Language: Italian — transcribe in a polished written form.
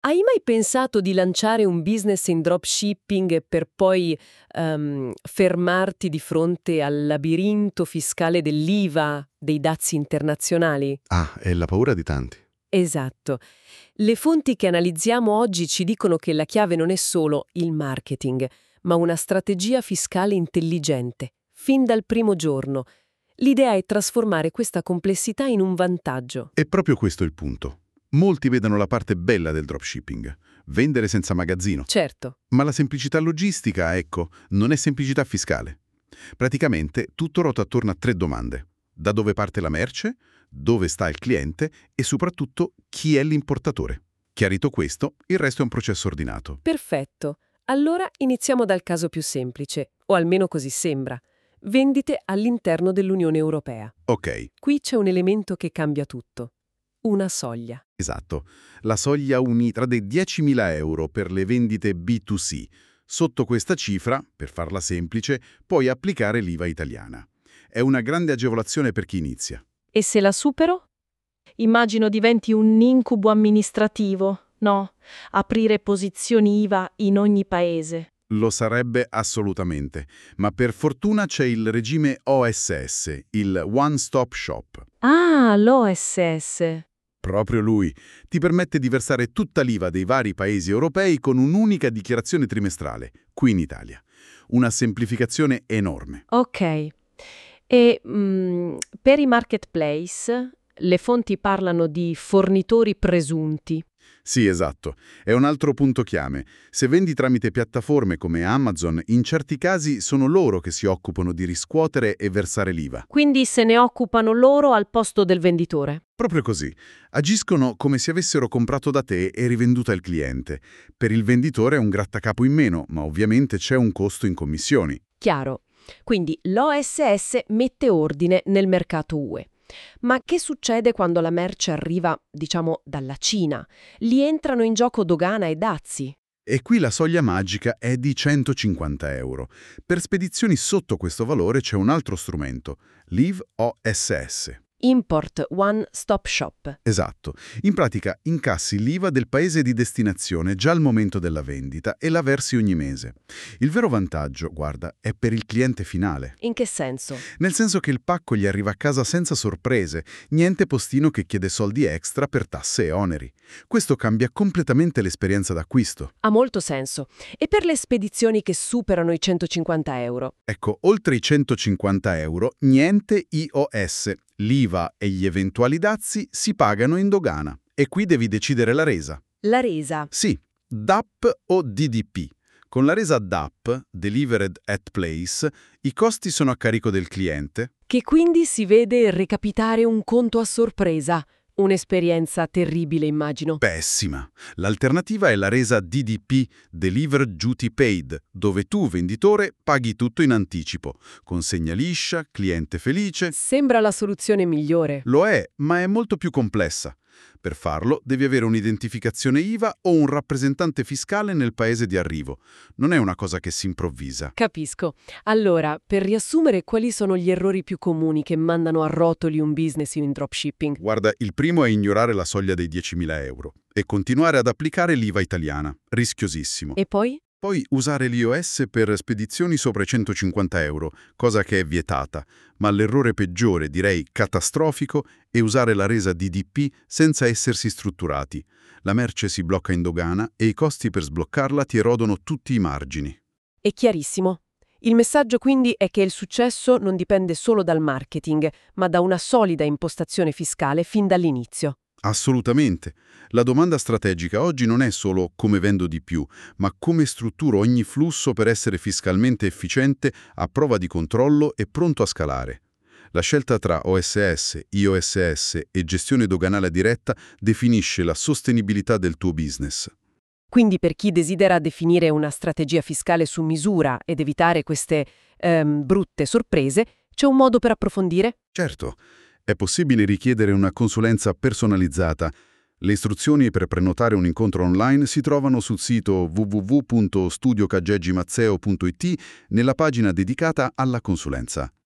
Hai mai pensato di lanciare un business in dropshipping per poi fermarti di fronte al labirinto fiscale dell'IVA, dei dazi internazionali? Ah, è la paura di tanti. Esatto. Le fonti che analizziamo oggi ci dicono che la chiave non è solo il marketing, ma una strategia fiscale intelligente, fin dal primo giorno. L'idea è trasformare questa complessità in un vantaggio. È proprio questo il punto. Molti vedono la parte bella del dropshipping, vendere senza magazzino. Certo. Ma la semplicità logistica, ecco, non è semplicità fiscale. Praticamente tutto ruota attorno a 3 domande. Da dove parte la merce, dove sta il cliente e soprattutto chi è l'importatore. Chiarito questo, il resto è un processo ordinato. Perfetto. Allora iniziamo dal caso più semplice, o almeno così sembra. Vendite all'interno dell'Unione Europea. Ok, Qui c'è un elemento che cambia tutto. Una soglia. esatto. La soglia unita dei 10.000 euro per le vendite B2C. Sotto questa cifra, per farla semplice, puoi applicare l'IVA italiana. È una grande agevolazione per chi inizia. E se la supero? Immagino diventi un incubo amministrativo, no? Aprire posizioni IVA in ogni paese. Lo sarebbe assolutamente, ma per fortuna c'è il regime OSS, il One Stop Shop. Ah, l'OSS. Proprio lui ti permette di versare tutta l'IVA dei vari paesi europei con un'unica dichiarazione trimestrale, qui in Italia. Una semplificazione enorme. Ok. E per i marketplace le fonti parlano di fornitori presunti. Sì, esatto. È un altro punto chiave. Se vendi tramite piattaforme come Amazon, in certi casi sono loro che si occupano di riscuotere e versare l'IVA. Quindi se ne occupano loro al posto del venditore. Proprio così. Agiscono come se avessero comprato da te e rivenduta al cliente. Per il venditore è un grattacapo in meno, ma ovviamente c'è un costo in commissioni. Chiaro. Quindi l'OSS mette ordine nel mercato UE. Ma che succede quando la merce arriva, diciamo, dalla Cina? Lì entrano in gioco dogana e dazi. E qui la soglia magica è di 150 euro. Per spedizioni sotto questo valore c'è un altro strumento, l'IV-OSS. Import One Stop Shop. Esatto. In pratica incassi l'IVA del paese di destinazione già al momento della vendita e la versi ogni mese. Il vero vantaggio, guarda, è per il cliente finale. In che senso? Nel senso che il pacco gli arriva a casa senza sorprese, niente postino che chiede soldi extra per tasse e oneri. Questo cambia completamente l'esperienza d'acquisto. Ha molto senso. E per le spedizioni che superano i 150 euro? Ecco, oltre i 150 euro, niente IOS. L'IVA e gli eventuali dazi si pagano in dogana. E qui devi decidere la resa. La resa. Sì, DAP o DDP. Con la resa DAP, Delivered at Place, i costi sono a carico del cliente. Che quindi si vede recapitare un conto a sorpresa. Un'esperienza terribile, immagino. Pessima. L'alternativa è la resa DDP, Delivered Duty Paid, dove tu, venditore, paghi tutto in anticipo. Consegna liscia, cliente felice. Sembra la soluzione migliore. Lo è, ma è molto più complessa. Per farlo devi avere un'identificazione IVA o un rappresentante fiscale nel paese di arrivo. Non è una cosa che si improvvisa. Capisco. Allora, per riassumere, quali sono gli errori più comuni che mandano a rotoli un business in dropshipping? Guarda, il primo è ignorare la soglia dei 10.000 euro e continuare ad applicare l'IVA italiana. Rischiosissimo. E poi? Poi usare l'IOS per spedizioni sopra i 150 euro, cosa che è vietata, ma l'errore peggiore, direi catastrofico, è usare la resa DDP senza essersi strutturati. La merce si blocca in dogana e i costi per sbloccarla ti erodono tutti i margini. È chiarissimo. Il messaggio quindi è che il successo non dipende solo dal marketing, ma da una solida impostazione fiscale fin dall'inizio. Assolutamente. La domanda strategica oggi non è solo come vendo di più, ma come strutturo ogni flusso per essere fiscalmente efficiente, a prova di controllo e pronto a scalare. La scelta tra OSS, IOSS e gestione doganale diretta definisce la sostenibilità del tuo business. Quindi per chi desidera definire una strategia fiscale su misura ed evitare queste brutte sorprese, c'è un modo per approfondire? Certo, è possibile richiedere una consulenza personalizzata. Le istruzioni per prenotare un incontro online si trovano sul sito www.studiocaggegimazzeo.it nella pagina dedicata alla consulenza.